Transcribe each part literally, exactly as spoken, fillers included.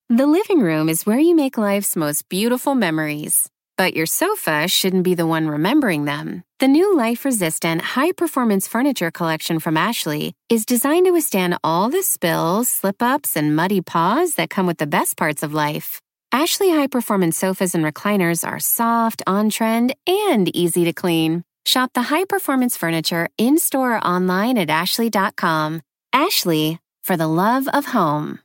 The living room is where you make life's most beautiful memories. But your sofa shouldn't be the one remembering them. The new life-resistant, high-performance furniture collection from Ashley is designed to withstand all the spills, slip-ups, and muddy paws that come with the best parts of life. Ashley high-performance sofas and recliners are soft, on-trend, and easy to clean. Shop the high-performance furniture in-store or online at ashley dot com. Ashley, for the love of home.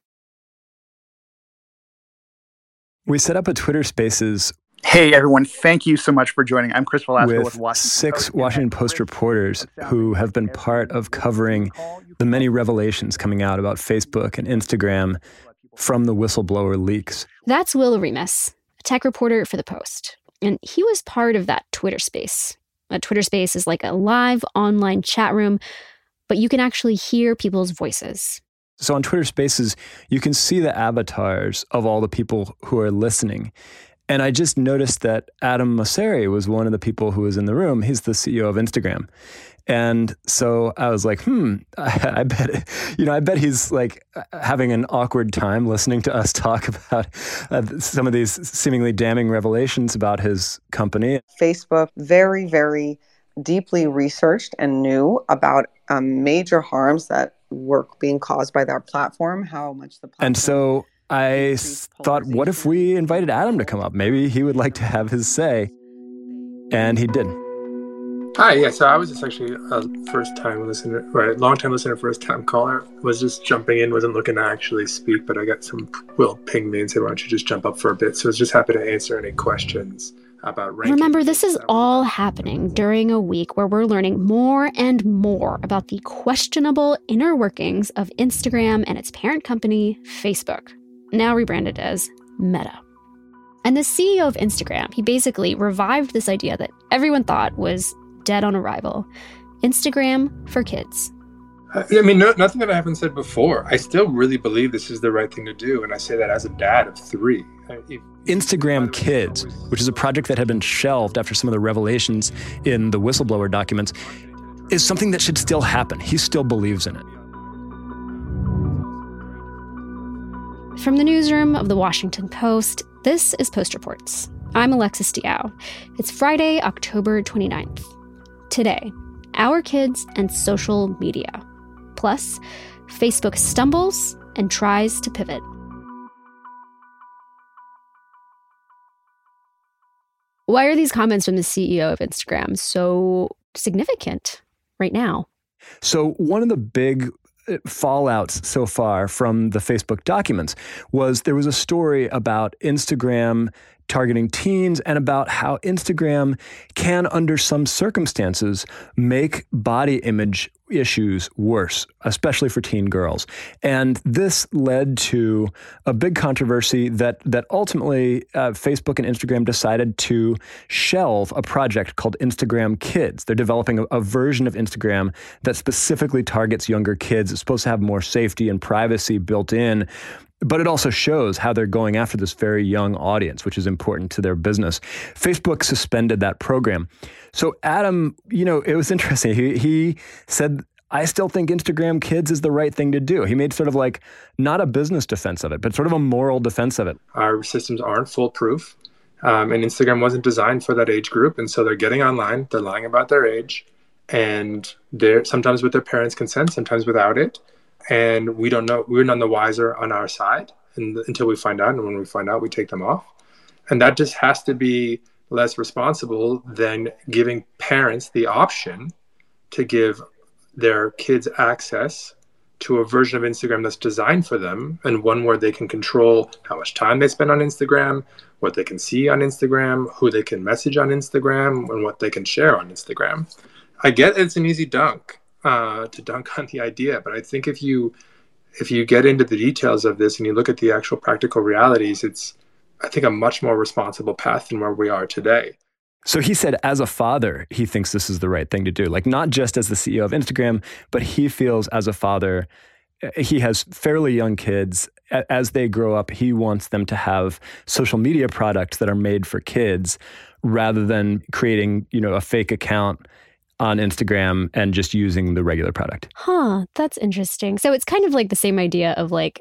We set up a Twitter Spaces. Hey, everyone. Thank you so much for joining. I'm Chris Velasco with, with Washington six Post. Washington Post reporters who have been part of covering the many revelations coming out about Facebook and Instagram from the whistleblower leaks. That's Will Remus, a tech reporter for The Post. And he was part of that Twitter Space. A Twitter Space is like a live online chat room, but you can actually hear people's voices. So on Twitter Spaces, you can see the avatars of all the people who are listening. And I just noticed that Adam Mosseri was one of the people who was in the room. He's the C E O of Instagram. And so I was like, hmm, I, I bet, you know, I bet he's like having an awkward time listening to us talk about uh, some of these seemingly damning revelations about his company. Facebook, very, very deeply researched and knew about um, major harms that were being caused by their platform, how much the platform... And so I thought, what if we invited Adam to come up? Maybe he would like to have his say. And he did. Hi, yeah, so I was just actually a first-time listener, right, long-time listener, first-time caller. Was just jumping in, wasn't looking to actually speak, but I got some, Will ping me and said, why don't you just jump up for a bit? So I was just happy to answer any questions about ranking. Remember, this is all happening during a week where we're learning more and more about the questionable inner workings of Instagram and its parent company, Facebook, now rebranded as Meta. And the C E O of Instagram, he basically revived this idea that everyone thought was dead on arrival. Instagram for kids. I mean, no, nothing that I haven't said before. I still really believe this is the right thing to do, and I say that as a dad of three. If, Instagram Kids, which is a project that had been shelved after some of the revelations in the whistleblower documents, is something that should still happen. He still believes in it. From the newsroom of the Washington Post, this is Post Reports. I'm Alexis Diao. It's Friday, October twenty-ninth. Today, our kids and social media. Plus, Facebook stumbles and tries to pivot. Why are these comments from the C E O of Instagram so significant right now? So one of the big fallouts so far from the Facebook documents was there was a story about Instagram targeting teens and about how Instagram can, under some circumstances, make body image issues worse, especially for teen girls. And this led to a big controversy that that ultimately uh, Facebook and Instagram decided to shelve a project called Instagram Kids. They're developing a, a version of Instagram that specifically targets younger kids. It's supposed to have more safety and privacy built in. But it also shows how they're going after this very young audience, which is important to their business. Facebook suspended that program. So Adam, you know, it was interesting. He he said, I still think Instagram Kids is the right thing to do. He made sort of like not a business defense of it, but sort of a moral defense of it. Our systems aren't foolproof, um, and Instagram wasn't designed for that age group. And so they're getting online, they're lying about their age, and they're sometimes with their parents' consent, sometimes without it. And we don't know, we're none the wiser on our side and, until we find out. And when we find out, we take them off. And that just has to be less responsible than giving parents the option to give their kids access to a version of Instagram that's designed for them, and one where they can control how much time they spend on Instagram, what they can see on Instagram, who they can message on Instagram, and what they can share on Instagram. I get it's an easy dunk. Uh, to dunk on the idea. But I think if you if you get into the details of this and you look at the actual practical realities, it's, I think, a much more responsible path than where we are today. So he said as a father, he thinks this is the right thing to do. Like not just as the C E O of Instagram, but he feels as a father, he has fairly young kids. As they grow up, he wants them to have social media products that are made for kids rather than creating, you know, a fake account on Instagram and just using the regular product. Huh, that's interesting. So it's kind of like the same idea of like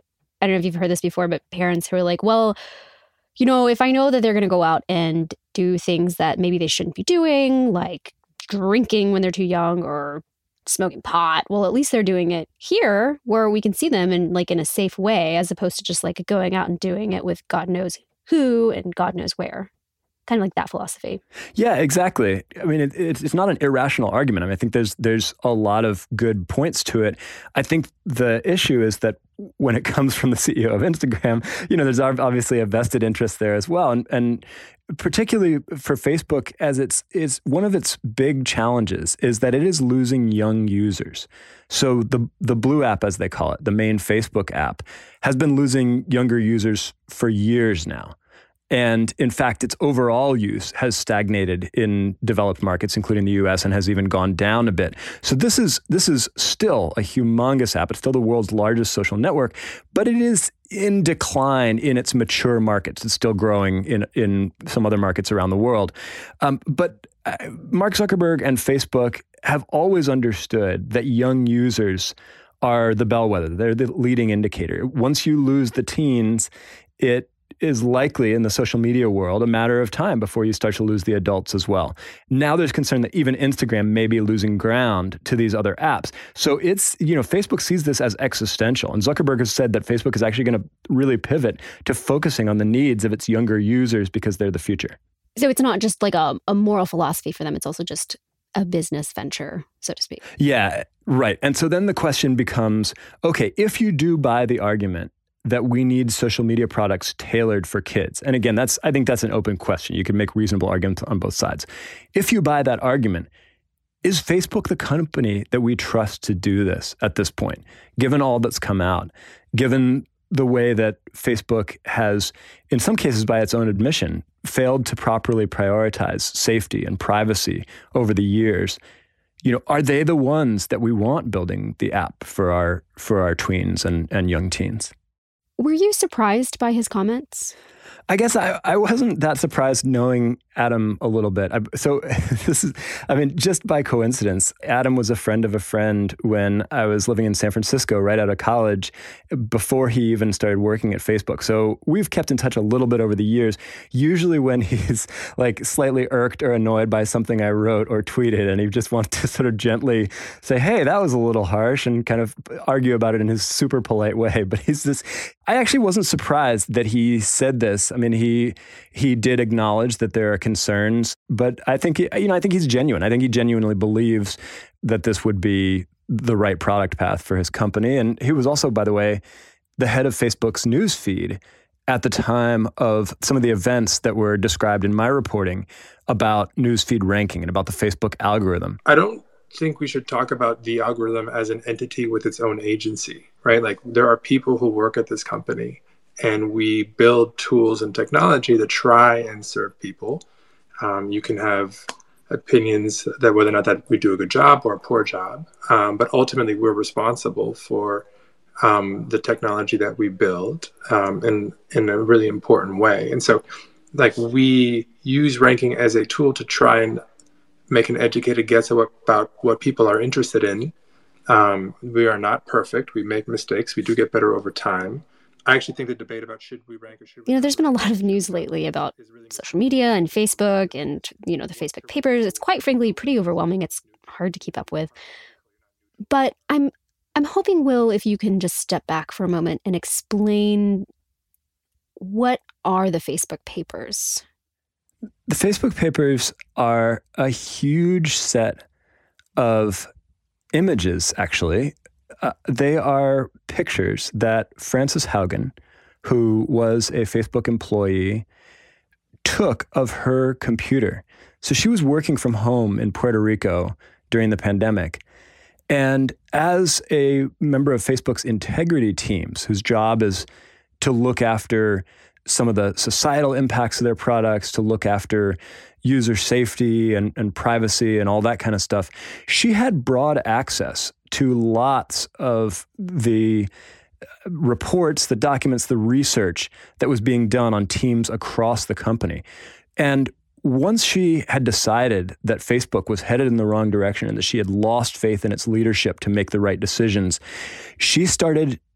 I don't know if you've heard this before, but parents who are like, well, you know, if I know that they're going to go out and do things that maybe they shouldn't be doing, like drinking when they're too young or smoking pot, well, at least they're doing it here where we can see them in like in a safe way, as opposed to just like going out and doing it with God knows who and God knows where. Kind of like that philosophy. Yeah, exactly. I mean, it, it's it's not an irrational argument. I mean, I think there's there's a lot of good points to it. I think the issue is that when it comes from the C E O of Instagram, you know, there's obviously a vested interest there as well, and and particularly for Facebook, as it's is one of its big challenges is that it is losing young users. So the the Blue app, as they call it, the main Facebook app, has been losing younger users for years now. And in fact, its overall use has stagnated in developed markets, including the U S, and has even gone down a bit. So this is this is still a humongous app. It's still the world's largest social network, but it is in decline in its mature markets. It's still growing in in some other markets around the world. Um, but uh, Mark Zuckerberg and Facebook have always understood that young users are the bellwether. They're the leading indicator. Once you lose the teens, it is likely in the social media world a matter of time before you start to lose the adults as well. Now there's concern that even Instagram may be losing ground to these other apps. So it's, you know, Facebook sees this as existential. And Zuckerberg has said that Facebook is actually going to really pivot to focusing on the needs of its younger users because they're the future. So it's not just like a, a moral philosophy for them. It's also just a business venture, so to speak. Yeah, right. And so then the question becomes, okay, if you do buy the argument that we need social media products tailored for kids. And again, that's I think that's an open question. You can make reasonable arguments on both sides. If you buy that argument, is Facebook the company that we trust to do this at this point, given all that's come out, given the way that Facebook has, in some cases by its own admission, failed to properly prioritize safety and privacy over the years? You know, are they the ones that we want building the app for our for our tweens and, and young teens? Were you surprised by his comments? I guess I, I wasn't that surprised knowing Adam a little bit. I, so this is, I mean, just by coincidence, Adam was a friend of a friend when I was living in San Francisco right out of college before he even started working at Facebook. So we've kept in touch a little bit over the years, usually when he's like slightly irked or annoyed by something I wrote or tweeted, and he just wants to sort of gently say, hey, that was a little harsh, and kind of argue about it in his super polite way. But he's this, I actually wasn't surprised that he said this. I mean, he he did acknowledge that there are concerns, but I think he, you know I think he's genuine. I think he genuinely believes that this would be the right product path for his company. And he was also, by the way, the head of Facebook's news feed at the time of some of the events that were described in my reporting about newsfeed ranking and about the Facebook algorithm. I don't think we should talk about the algorithm as an entity with its own agency, right? Like there are people who work at this company, and we build tools and technology that try and serve people. Um, you can have opinions that whether or not that we do a good job or a poor job, um, but ultimately we're responsible for um, the technology that we build um, in, in a really important way. And so like we use ranking as a tool to try and make an educated guess about what people are interested in. Um, we are not perfect. We make mistakes. We do get better over time. I actually think the debate about should we rank or should we... You know, there's been a lot of news lately about social media and Facebook and, you know, the Facebook papers. It's quite frankly pretty overwhelming. It's hard to keep up with. But I'm I'm hoping, Will, if you can just step back for a moment and explain what are the Facebook papers? The Facebook papers are a huge set of images, actually. Uh, they are pictures that Frances Haugen, who was a Facebook employee, took of her computer. So she was working from home in Puerto Rico during the pandemic. And as a member of Facebook's integrity teams, whose job is to look after some of the societal impacts of their products, to look after user safety and, and privacy and all that kind of stuff, she had broad access to lots of the reports, the documents, the research that was being done on teams across the company. And once she had decided that Facebook was headed in the wrong direction and that she had lost faith in its leadership to make the right decisions, she started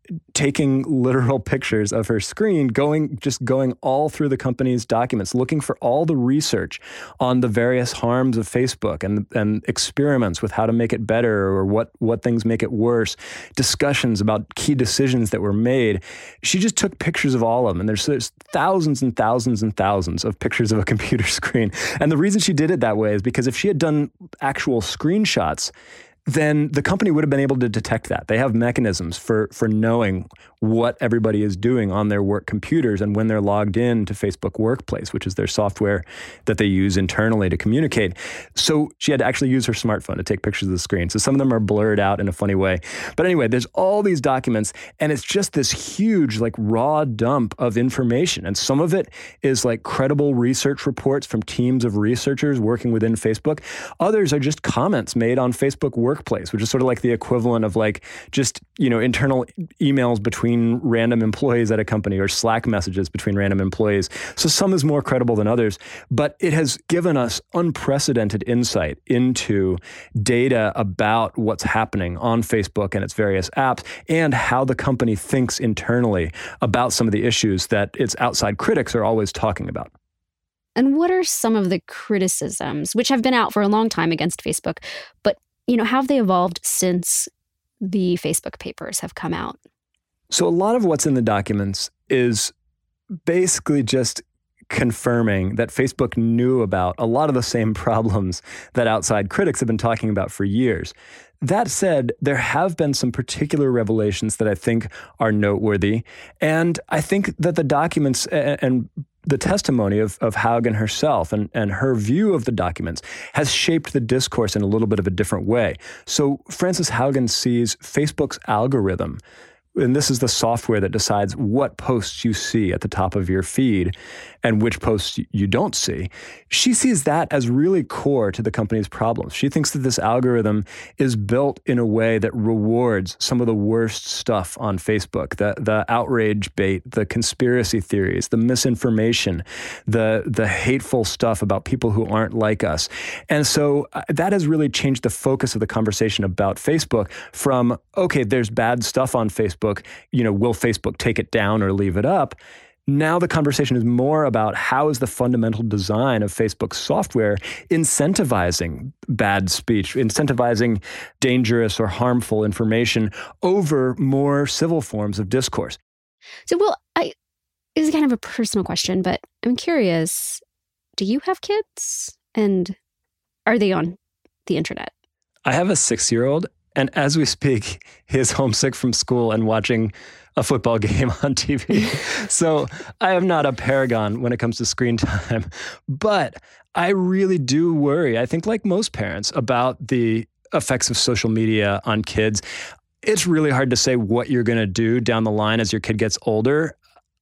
taking literal pictures of her screen, going just going all through the company's documents, looking for all the research on the various harms of Facebook and and experiments with how to make it better or what what things make it worse, discussions about key decisions that were made. She just took pictures of all of them, and there's, there's thousands and thousands and thousands of pictures of a computer screen. And the reason she did it that way is because if she had done actual screenshots, then the company would have been able to detect that. They have mechanisms for for knowing what everybody is doing on their work computers and when they're logged in to Facebook Workplace, which is their software that they use internally to communicate. So she had to actually use her smartphone to take pictures of the screen. So some of them are blurred out in a funny way. But anyway, there's all these documents, and it's just this huge, like, raw dump of information. And some of it is like credible research reports from teams of researchers working within Facebook. Others are just comments made on Facebook Workplace, which is sort of like the equivalent of like just, you know, internal emails between random employees at a company or Slack messages between random employees. So some is more credible than others, but it has given us unprecedented insight into data about what's happening on Facebook and its various apps and how the company thinks internally about some of the issues that its outside critics are always talking about. And what are some of the criticisms, which have been out for a long time against Facebook, but, you know, how have they evolved since the Facebook papers have come out? So a lot of what's in the documents is basically just confirming that Facebook knew about a lot of the same problems that outside critics have been talking about for years. That said, there have been some particular revelations that I think are noteworthy. And I think that the documents and, and the testimony of, of Haugen herself and, and her view of the documents has shaped the discourse in a little bit of a different way. So Frances Haugen sees Facebook's algorithm, and this is the software that decides what posts you see at the top of your feed and which posts you don't see. She sees that as really core to the company's problems. She thinks that this algorithm is built in a way that rewards some of the worst stuff on Facebook, the the outrage bait, the conspiracy theories, the misinformation, the the hateful stuff about people who aren't like us. And so uh, that has really changed the focus of the conversation about Facebook from, okay, there's bad stuff on Facebook, you know, will Facebook take it down or leave it up? Now the conversation is more about how is the fundamental design of Facebook's software incentivizing bad speech, incentivizing dangerous or harmful information over more civil forms of discourse. So, Will, I, this is kind of a personal question, but I'm curious, do you have kids? And are they on the internet? I have a six-year-old, and as we speak, he is homesick from school and watching a football game on T V. So I am not a paragon when it comes to screen time, but I really do worry, I think like most parents, about the effects of social media on kids. It's really hard to say what you're going to do down the line as your kid gets older.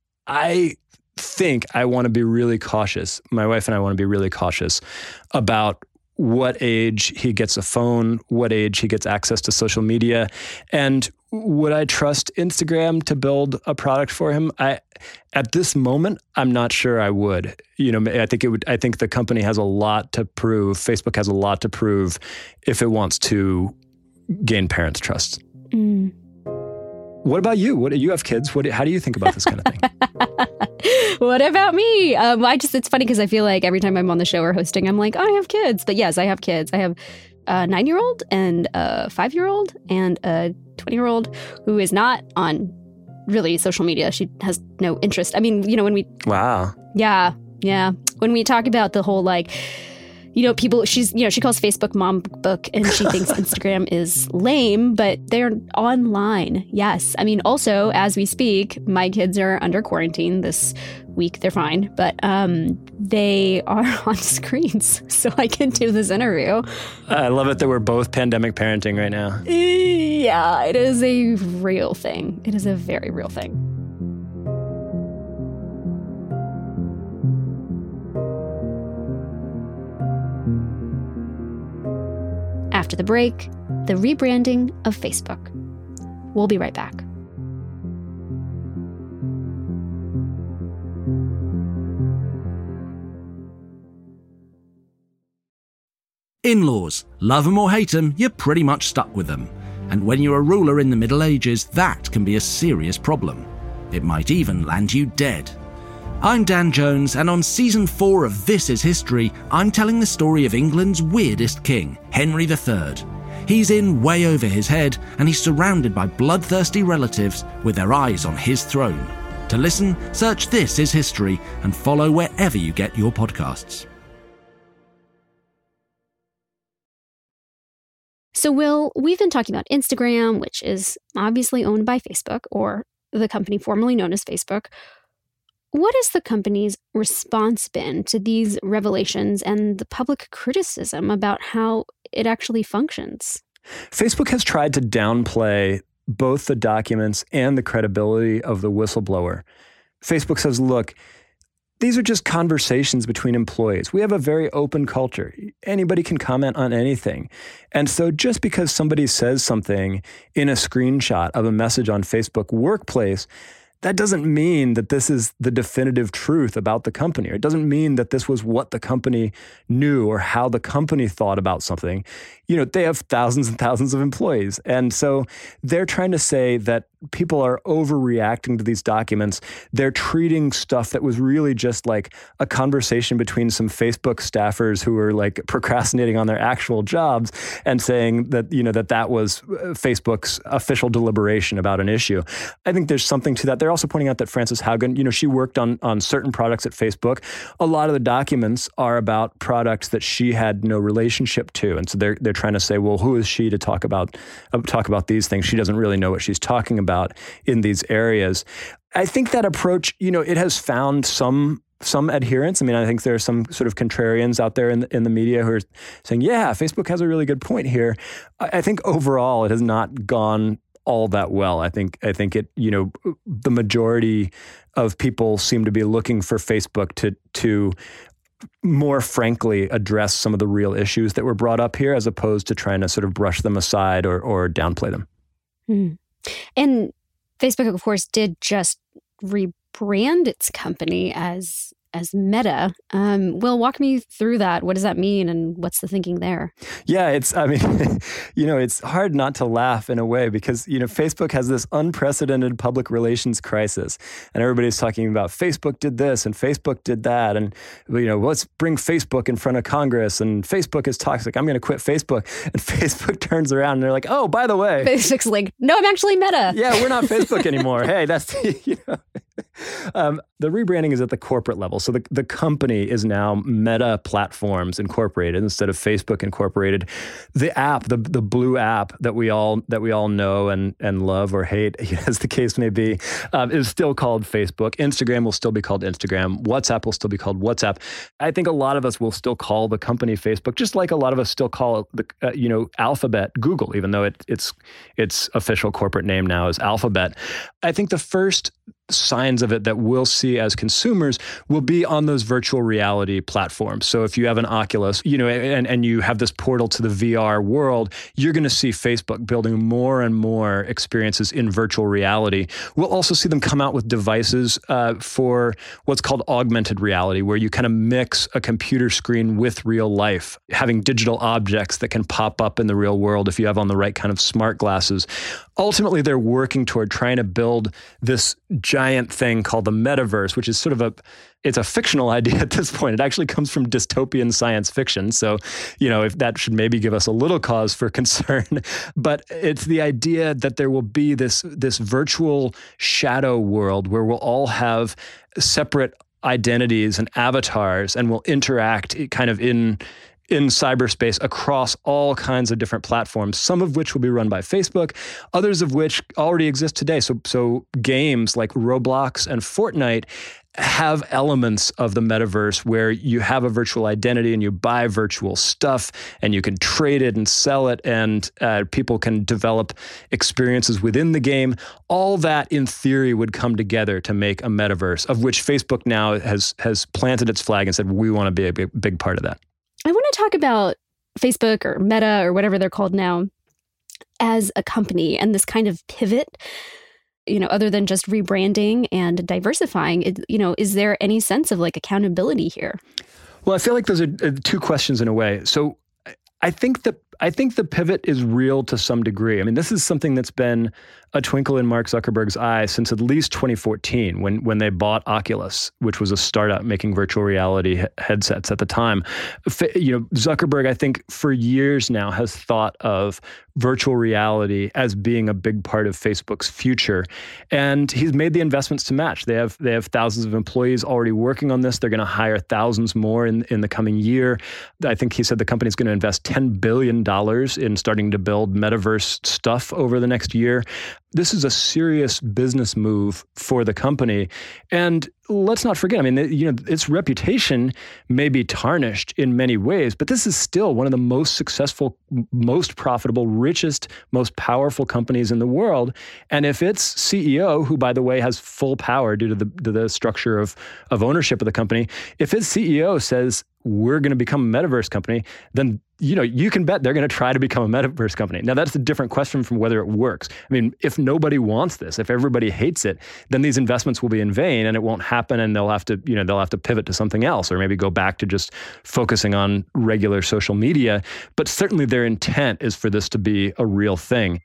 I think I want to be really cautious. My wife and I want to be really cautious about what age he gets a phone, what age he gets access to social media, and would I trust Instagram to build a product for him? I, at this moment, I'm not sure I would. You know, I think it would. I think the company has a lot to prove. Facebook has a lot to prove if it wants to gain parents' trust. Mm. What about you? What you have kids? What? How do you think about this kind of thing? What about me? Um, I just, it's funny because I feel like every time I'm on the show or hosting, I'm like, oh, I have kids. But yes, I have kids. I have a nine-year-old and a five-year-old and a twenty-year-old who is not on really social media. She has no interest. I mean, you know, when we... Wow. Yeah, yeah. When we talk about the whole, like, you know, people, she's, you know, she calls Facebook mom book and she thinks Instagram is lame, but they're online. Yes. I mean, also, as we speak, my kids are under quarantine this week. They're fine, but um, they are on screens. So I can do this interview. I love it that we're both pandemic parenting right now. Yeah, it is a real thing. It is a very real thing. After the break, the rebranding of Facebook. We'll be right back. In-laws. Love them or hate them, you're pretty much stuck with them. And when you're a ruler in the Middle Ages, that can be a serious problem. It might even land you dead. I'm Dan Jones, and on season four of This Is History, I'm telling the story of England's weirdest king, Henry the Third. He's in way over his head, and he's surrounded by bloodthirsty relatives with their eyes on his throne. To listen, search This Is History and follow wherever you get your podcasts. So, Will, we've been talking about Instagram, which is obviously owned by Facebook, or the company formerly known as Facebook. What has the company's response been to these revelations and the public criticism about how it actually functions? Facebook has tried to downplay both the documents and the credibility of the whistleblower. Facebook says, look, these are just conversations between employees. We have a very open culture. Anybody can comment on anything. And so just because somebody says something in a screenshot of a message on Facebook Workplace, that doesn't mean that this is the definitive truth about the company. Or it doesn't mean that this was what the company knew or how the company thought about something. You know, they have thousands and thousands of employees. And so they're trying to say that people are overreacting to these documents. They're treating stuff that was really just like a conversation between some Facebook staffers who were like procrastinating on their actual jobs and saying that, you know, that that was Facebook's official deliberation about an issue. I think there's something to that. They're also pointing out that Frances Haugen, you know, she worked on, on certain products at Facebook. A lot of the documents are about products that she had no relationship to. And so they're, they're trying to say, well, who is she to talk about, uh, talk about these things? She doesn't really know what she's talking about in these areas. I think that approach, you know, it has found some some adherence. I mean, I think there are some sort of contrarians out there in the, in the media who are saying, yeah, Facebook has a really good point here. I, I think overall it has not gone all that well. I think I think it, you know, the majority of people seem to be looking for Facebook to to more frankly address some of the real issues that were brought up here, as opposed to trying to sort of brush them aside or or downplay them. Mm. And Facebook, of course, did just rebrand its company as as Meta. Um, Will, walk me through that. What does that mean, and what's the thinking there? Yeah, it's, I mean, you know, it's hard not to laugh in a way because, you know, Facebook has this unprecedented public relations crisis, and everybody's talking about Facebook did this and Facebook did that, and, you know, let's bring Facebook in front of Congress, and Facebook is toxic. I'm going to quit Facebook. And Facebook turns around and they're like, oh, by the way. Facebook's like, no, I'm actually Meta. Yeah, we're not Facebook anymore. Hey, that's, you know. Um, the rebranding is at the corporate level. So the, the company is now Meta Platforms Incorporated instead of Facebook Incorporated. The app, the the blue app that we all that we all know and and love or hate, as the case may be, um, is still called Facebook. Instagram will still be called Instagram. WhatsApp will still be called WhatsApp. I think a lot of us will still call the company Facebook, just like a lot of us still call the uh, you know Alphabet Google, even though it, it's its official corporate name now is Alphabet. I think the first signs of it that we'll see as consumers will be on those virtual reality platforms. So if you have an Oculus, you know, and, and you have this portal to the V R world, you're going to see Facebook building more and more experiences in virtual reality. We'll also see them come out with devices uh, for what's called augmented reality, where you kind of mix a computer screen with real life, having digital objects that can pop up in the real world if you have on the right kind of smart glasses. Ultimately, they're working toward trying to build this giant thing called the metaverse, which is sort of a, it's a fictional idea at this point. It actually comes from dystopian science fiction. So, you know, if that should maybe give us a little cause for concern, but it's the idea that there will be this, this virtual shadow world where we'll all have separate identities and avatars and we'll interact kind of in in cyberspace across all kinds of different platforms, some of which will be run by Facebook, others of which already exist today. So, so games like Roblox and Fortnite have elements of the metaverse where you have a virtual identity and you buy virtual stuff and you can trade it and sell it, and uh, people can develop experiences within the game. All that, in theory, would come together to make a metaverse, of which Facebook now has has planted its flag and said, we want to be a big, big part of that. I want to talk about Facebook or Meta or whatever they're called now as a company and this kind of pivot, you know, other than just rebranding and diversifying. It, you know, is there any sense of like accountability here? Well, I feel like those are two questions in a way. So I think that I think the pivot is real to some degree. I mean, this is something that's been a twinkle in Mark Zuckerberg's eye since at least twenty fourteen, when when they bought Oculus, which was a startup making virtual reality he- headsets at the time. You know, Zuckerberg, I think, for years now has thought of virtual reality as being a big part of Facebook's future, and he's made the investments to match. They have they have thousands of employees already working on this. They're going to hire thousands more in in the coming year. I think he said the company's going to invest ten billion dollars in starting to build metaverse stuff over the next year. This is a serious business move for the company. And let's not forget, I mean, you know, its reputation may be tarnished in many ways, but this is still one of the most successful, most profitable, richest, most powerful companies in the world. And if its C E O, who, by the way, has full power due to the, to the structure of, of ownership of the company, if its C E O says, we're going to become a metaverse company, then, you know, you can bet they're going to try to become a metaverse company. Now, that's a different question from whether it works. I mean, if nobody wants this, if everybody hates it, then these investments will be in vain and it won't happen, and they'll have to, you know, they'll have to pivot to something else, or maybe go back to just focusing on regular social media. But certainly their intent is for this to be a real thing.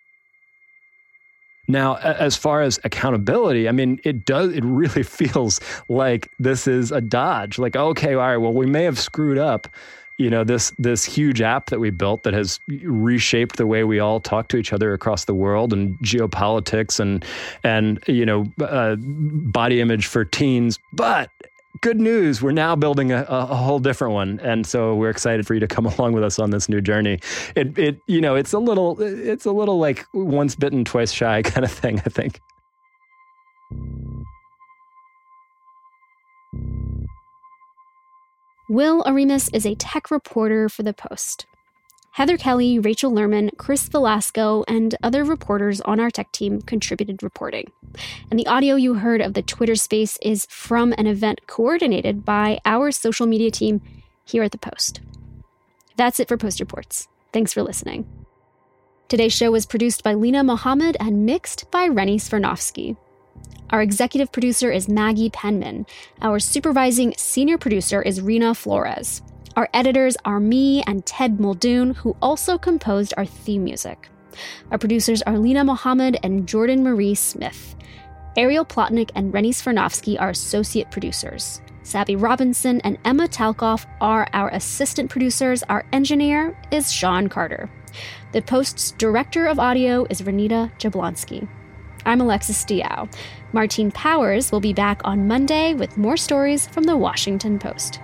Now, as far as accountability, I mean, it does, it really feels like this is a dodge. Like, okay, all right, well, we may have screwed up, you know, this this huge app that we built that has reshaped the way we all talk to each other across the world, and geopolitics and, and you know, uh, body image for teens. But good news, we're now building a, a whole different one. And so we're excited for you to come along with us on this new journey. It, it, you know, it's a little, it's a little like once bitten, twice shy kind of thing, I think. Will Oremus is a tech reporter for The Post. Heather Kelly, Rachel Lerman, Chris Velasco, and other reporters on our tech team contributed reporting. And the audio you heard of the Twitter space is from an event coordinated by our social media team here at The Post. That's it for Post Reports. Thanks for listening. Today's show was produced by Lena Mohammed and mixed by Rennie Svirnovsky. Our executive producer is Maggie Penman. Our supervising senior producer is Rena Flores. Our editors are me and Ted Muldoon, who also composed our theme music. Our producers are Lena Mohammed and Jordan Marie Smith. Ariel Plotnick and Rennie Svirnovsky are associate producers. Sabby Robinson and Emma Talkoff are our assistant producers. Our engineer is Sean Carter. The Post's director of audio is Renita Jablonski. I'm Alexis Diao. Martine Powers will be back on Monday with more stories from the Washington Post.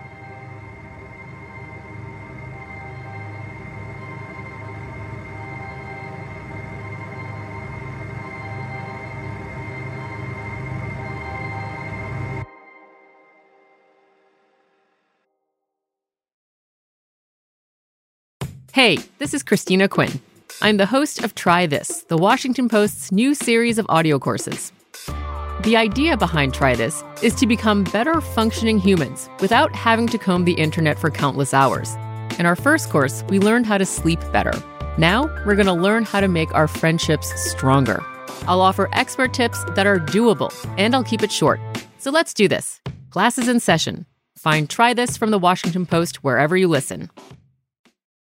Hey, this is Christina Quinn. I'm the host of Try This, the Washington Post's new series of audio courses. The idea behind Try This is to become better functioning humans without having to comb the internet for countless hours. In our first course, we learned how to sleep better. Now, we're going to learn how to make our friendships stronger. I'll offer expert tips that are doable, and I'll keep it short. So let's do this. Class is in session. Find Try This from the Washington Post wherever you listen.